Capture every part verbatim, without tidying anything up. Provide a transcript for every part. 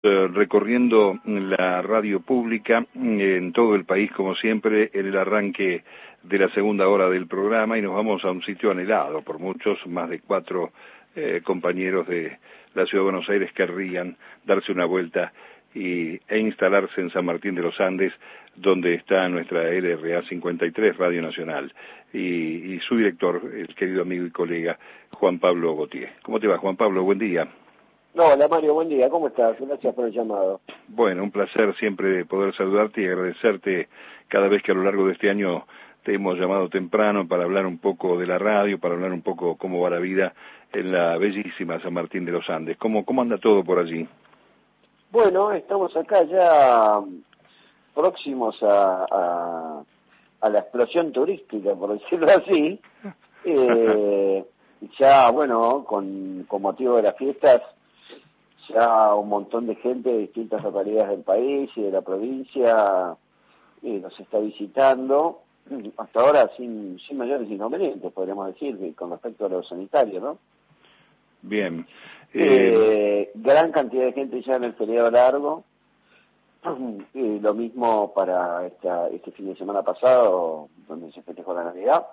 Eh, recorriendo la radio pública en todo el país, como siempre, en el arranque de la segunda hora del programa, y nos vamos a un sitio anhelado por muchos, más de cuatro eh, compañeros de la Ciudad de Buenos Aires querrían darse una vuelta y, e instalarse en San Martín de los Andes, donde está nuestra L R A cincuenta y tres, Radio Nacional, y, y su director, el querido amigo y colega, Juan Pablo Gautier. ¿Cómo te va, Juan Pablo? Buen día. No, hola Mario, buen día, ¿cómo estás? Gracias por el llamado. Bueno, un placer siempre poder saludarte y agradecerte cada vez que a lo largo de este año te hemos llamado temprano para hablar un poco de la radio, para hablar un poco cómo va la vida en la bellísima San Martín de los Andes. ¿Cómo, cómo anda todo por allí? Bueno, estamos acá ya próximos a, a, a la explosión turística, por decirlo así. Eh, ya, bueno, con, con motivo de las fiestas, ya un montón de gente de distintas localidades del país y de la provincia eh, nos está visitando, hasta ahora sin, sin mayores inconvenientes, podríamos decir, con respecto a lo sanitario, ¿no? Bien. Eh, eh, gran cantidad de gente ya en el feriado largo, eh, lo mismo para esta, este fin de semana pasado, donde se festejó la Navidad,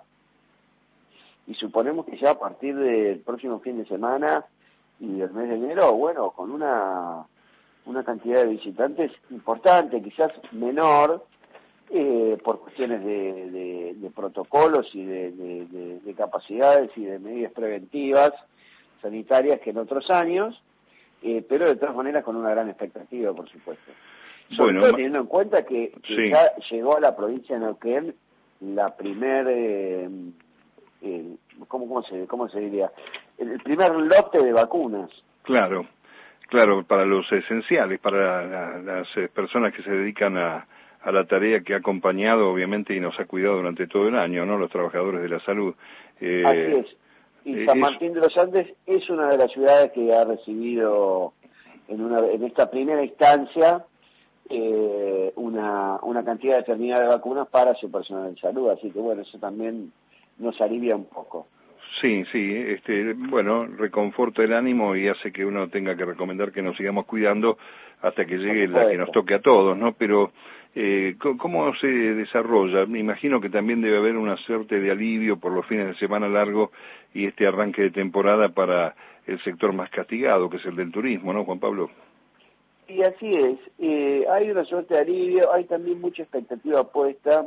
y suponemos que ya a partir del próximo fin de semana y el mes de enero, bueno, con una una cantidad de visitantes importante, quizás menor, eh, por cuestiones de, de, de protocolos y de, de, de, de capacidades y de medidas preventivas sanitarias que en otros años, eh, pero de todas maneras con una gran expectativa, por supuesto. Sobre Bueno, todo teniendo en cuenta que, que sí. ya llegó a la provincia de Neuquén la primer, eh, eh, ¿cómo, cómo, se, ¿cómo se diría? El primer lote de vacunas. Claro, claro, para los esenciales, para la, las eh, personas que se dedican a, a la tarea que ha acompañado, obviamente, y nos ha cuidado durante todo el año, ¿no? Los trabajadores de la salud. Eh, Así es. Y eh, San es... Martín de los Andes es una de las ciudades que ha recibido en, una, en esta primera instancia eh, una, una cantidad determinada de vacunas para su personal de salud. Así que, bueno, eso también nos alivia un poco. Sí, sí, este, bueno, reconforta el ánimo y hace que uno tenga que recomendar que nos sigamos cuidando hasta que llegue la que nos toque a todos, ¿no? Pero, eh, ¿cómo se desarrolla? Me imagino que también debe haber una suerte de alivio por los fines de semana largos y este arranque de temporada para el sector más castigado, que es el del turismo, ¿no, Juan Pablo? Y así es, eh, hay una suerte de alivio, hay también mucha expectativa puesta.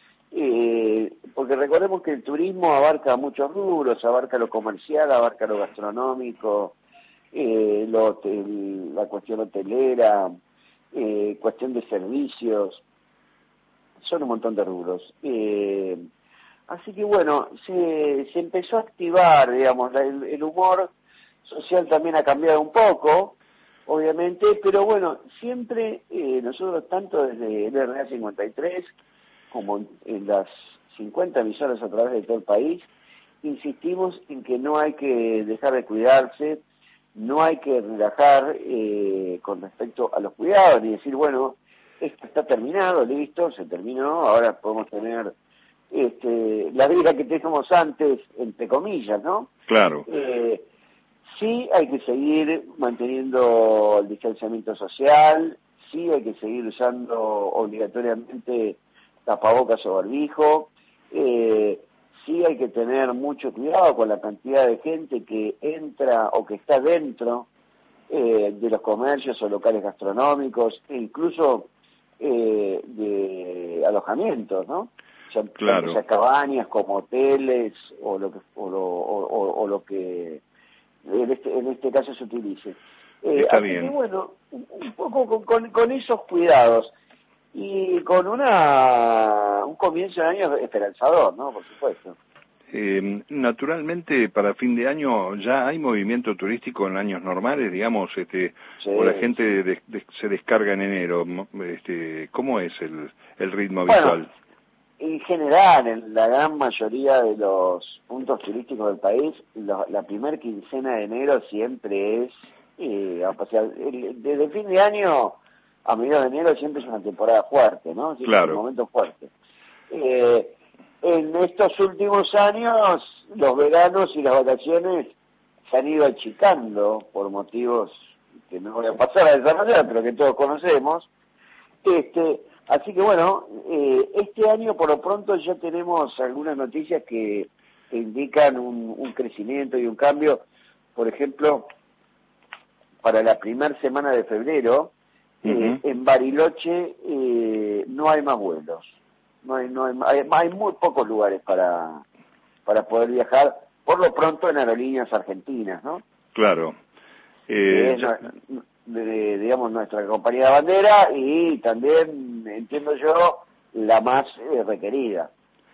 Eh, porque recordemos que el turismo abarca muchos rubros, abarca lo comercial, abarca lo gastronómico, eh, lo, el, la cuestión hotelera, eh, cuestión de servicios, son un montón de rubros. Eh, así que bueno, se, se empezó a activar, digamos, la, el, el humor social también ha cambiado un poco, obviamente, pero bueno, siempre eh, nosotros, tanto desde el R A cincuenta y tres, como en las cincuenta emisoras a través de todo el país, insistimos en que no hay que dejar de cuidarse, no hay que relajar eh, con respecto a los cuidados, ni decir, bueno, esto está terminado, listo, se terminó, ahora podemos tener este, la vida que teníamos antes, entre comillas, ¿no? Claro. Eh, sí hay que seguir manteniendo el distanciamiento social, sí hay que seguir usando obligatoriamente tapabocas o barbijo, eh, sí hay que tener mucho cuidado con la cantidad de gente que entra o que está dentro eh, de los comercios o locales gastronómicos, e incluso eh, de alojamientos, ¿no? Ya, claro. tanto sea cabañas como hoteles o lo que o lo, o, o, o lo que en este, en este caso se utilice. Eh, Está así bien. que bueno, un, un poco con, con, con esos cuidados. Y con una un comienzo de año esperanzador, ¿no? Por supuesto. Eh, naturalmente, para fin de año ya hay movimiento turístico en años normales, digamos, este, Sí, o la gente sí. de, de, se descarga en enero. Este, ¿cómo es el, el ritmo Bueno, habitual? en general, en la gran mayoría de los puntos turísticos del país, lo, la primer quincena de enero siempre es, eh, o sea, el, desde fin de año a mediados de enero siempre es una temporada fuerte, ¿no? Siempre Claro. es un momento fuerte. Eh, en estos últimos años, los veranos y las vacaciones se han ido achicando por motivos que no voy a pasar a desarrollar, pero que todos conocemos. Este, así que bueno, eh, este año por lo pronto ya tenemos algunas noticias que, que indican un, un crecimiento y un cambio. Por ejemplo, para la primera semana de febrero, uh-huh. eh, en Bariloche eh, no hay más vuelos. No hay, no hay, hay, hay muy pocos lugares para, para poder viajar, por lo pronto en aerolíneas argentinas, ¿no? Claro. Eh, ya... de, de, digamos, nuestra compañía de bandera y también, entiendo yo, la más eh, requerida.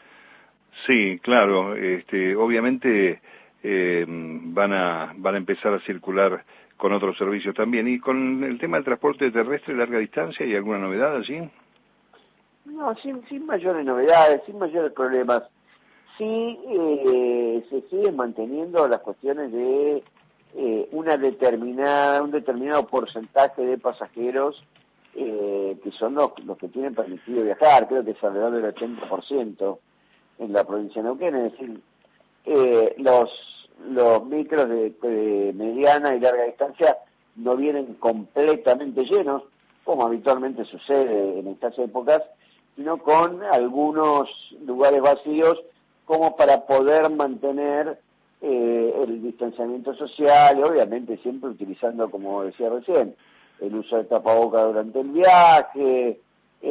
Sí, claro. Este, obviamente eh, van a van a empezar a circular con otros servicios también. ¿Y con el tema del transporte terrestre de larga distancia hay alguna novedad allí? No, sin, sin mayores novedades, sin mayores problemas. Sí eh, se siguen manteniendo las cuestiones de eh, una determinada un determinado porcentaje de pasajeros eh, que son los, los que tienen permitido viajar, creo que es alrededor del ochenta por ciento en la provincia de Neuquén, es decir, eh, los los micros de, de mediana y larga distancia no vienen completamente llenos, como habitualmente sucede en estas épocas, sino con algunos lugares vacíos como para poder mantener eh, el distanciamiento social y obviamente siempre utilizando, como decía recién, el uso de tapaboca durante el viaje,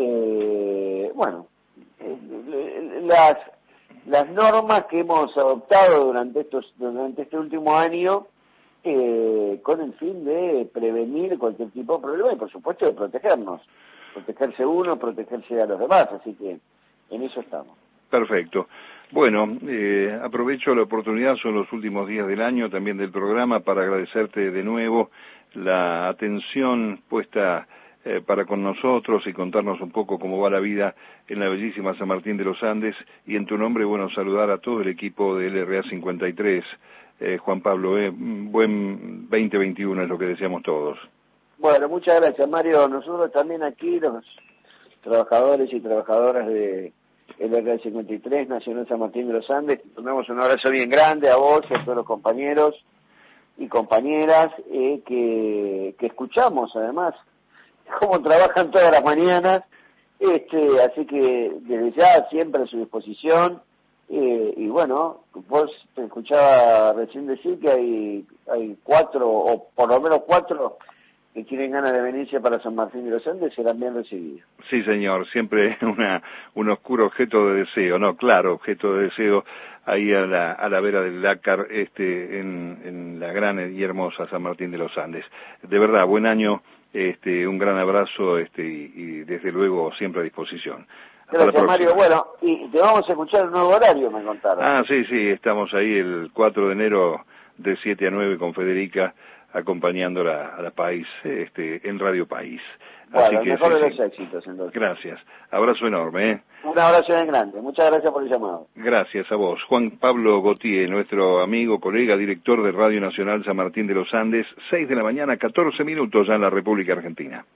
eh, bueno, eh, las las normas que hemos adoptado durante estos durante este último año eh, con el fin de prevenir cualquier tipo de problema y por supuesto de protegernos. Protegerse uno, protegerse a los demás, así que en eso estamos. Perfecto. Bueno, eh, aprovecho la oportunidad, son los últimos días del año también del programa, para agradecerte de nuevo la atención puesta eh, para con nosotros y contarnos un poco cómo va la vida en la bellísima San Martín de los Andes, y en tu nombre, bueno, saludar a todo el equipo de L R A cincuenta y tres. Eh, Juan Pablo, eh, buen veinte veintiuno es lo que deseamos todos. Bueno, muchas gracias, Mario. Nosotros también aquí, los trabajadores y trabajadoras de L R A cincuenta y tres, Nacional San Martín de los Andes, te mandamos un abrazo bien grande a vos y a todos los compañeros y compañeras eh, que, que escuchamos, además, cómo trabajan todas las mañanas, este, así que desde ya siempre a su disposición. Eh, y bueno, vos te escuchaba recién decir que hay, hay cuatro, o por lo menos cuatro, que tienen ganas de venirse para San Martín de los Andes, serán bien recibidos. Sí, señor, siempre una un oscuro objeto de deseo, no, claro, objeto de deseo, ahí a la a la vera del Lácar, este, en, en la gran y hermosa San Martín de los Andes. De verdad, buen año, este, un gran abrazo, este, y, y desde luego siempre a disposición. Hasta Gracias, Mario. Bueno, y te vamos a escuchar un nuevo horario, me contaron. Ah, sí, sí, estamos ahí el cuatro de enero de siete a nueve con Federica, acompañándola a la País, este, en Radio País. Bueno, Así el que, mejor sí, de los sí. éxitos, entonces. Gracias. Abrazo enorme, ¿eh? Un abrazo bien grande. Muchas gracias por el llamado. Gracias a vos. Juan Pablo Gautier, nuestro amigo, colega, director de Radio Nacional San Martín de los Andes, seis de la mañana, catorce minutos ya en la República Argentina.